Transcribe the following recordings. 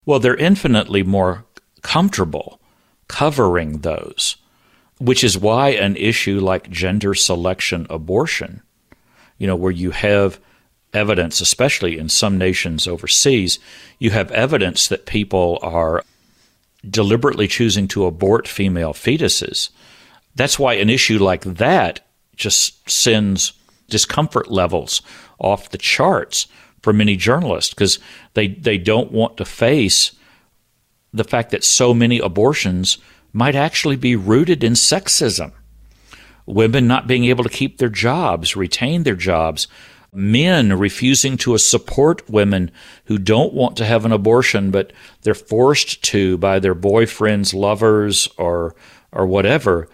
Well, they're infinitely more comfortable covering those, which is why an issue like gender selection abortion, where you have evidence, especially in some nations overseas, you have evidence that people are deliberately choosing to abort female fetuses. That's why an issue like that just sends discomfort levels off the charts for many journalists, because they don't want to face the fact that so many abortions might actually be rooted in sexism. Women not being able to keep their jobs, retain their jobs, men refusing to support women who don't want to have an abortion, but they're forced to by their boyfriends, lovers, or whatever.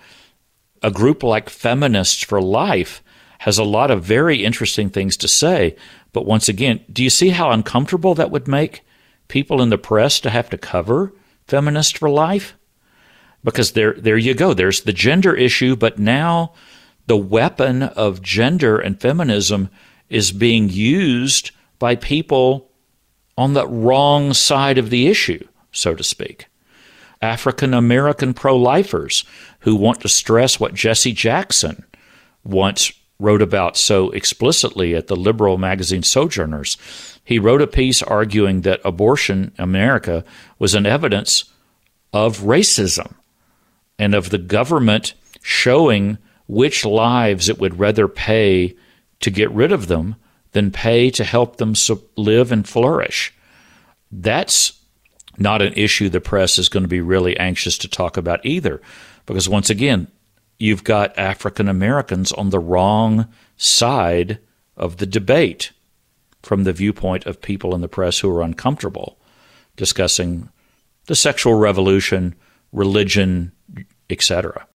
A group like Feminists for Life has a lot of very interesting things to say. But once again, do you see how uncomfortable that would make people in the press to have to cover Feminists for Life? Because there you go. There's the gender issue, but now the weapon of gender and feminism is being used by people on the wrong side of the issue, so to speak. African American pro-lifers who want to stress what Jesse Jackson once wrote about so explicitly at the liberal magazine Sojourners. He wrote a piece arguing that abortion in America was an evidence of racism and of the government showing which lives it would rather pay to get rid of them than pay to help them live and flourish. That's not an issue the press is going to be really anxious to talk about either, because once again, you've got African Americans on the wrong side of the debate from the viewpoint of people in the press who are uncomfortable discussing the sexual revolution, religion, etc.